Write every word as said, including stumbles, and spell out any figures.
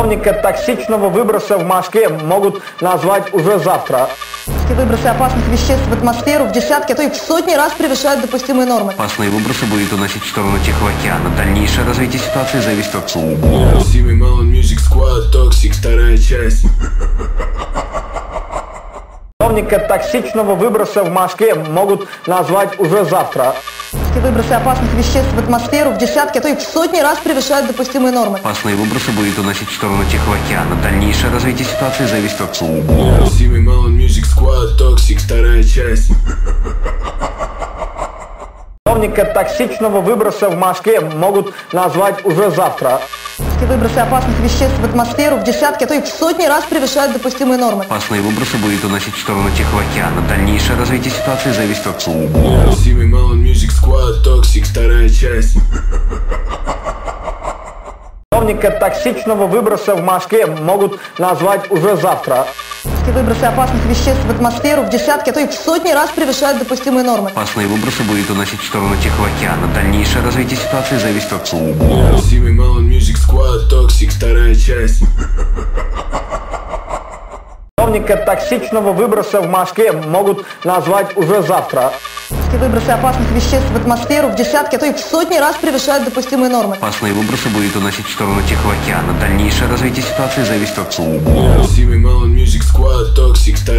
Чиновника токсичного выброса в Москве могут назвать уже завтра. Выбросы опасных веществ в атмосферу в десятки, а то и в сотни раз превышают допустимые нормы. Опасные выбросы будет уносить в сторону Тихого океана. Дальнейшее развитие ситуации зависит от Симый Малон Music Squad, Toxic, вторая часть. Чиновника токсичного выброса в Москве могут назвать уже завтра. Выбросы опасных веществ в атмосферу в десятки, а то и в сотни раз превышают допустимые нормы. Опасные выбросы будет уносить в сторону Тихого океана. Дальнейшее развитие ситуации зависит от Симый Малон Music Squad, Toxic, вторая часть. Чиновника токсичного выброса в Москве могут назвать уже завтра. Выбросы опасных веществ в атмосферу в десятки, а то и в сотни раз превышают допустимые нормы. Опасные выбросы будет уносить в сторону Тихого океана. Дальнейшее развитие ситуации зависит от Симый Малон Music Squad, Toxic, вторая часть. Чиновника токсичного выброса в Москве могут назвать уже завтра. Выбросы опасных веществ в атмосферу в десятки, а то и в сотни раз превышают допустимые нормы. Опасные выбросы будет уносить в сторону Тихого океана. Дальнейшее развитие ситуации зависит от Симый Малон Music Squad, Toxic, вторая часть. Чиновника токсичного выброса в Москве могут назвать уже завтра. Выбросы опасных веществ в атмосферу в десятки, а то и в сотни раз превышают допустимые нормы. Опасные выбросы будет уносить в сторону Тихого океана. Дальнейшее развитие ситуации зависит от Симый Малон Music Squad, Toxic, вторая часть.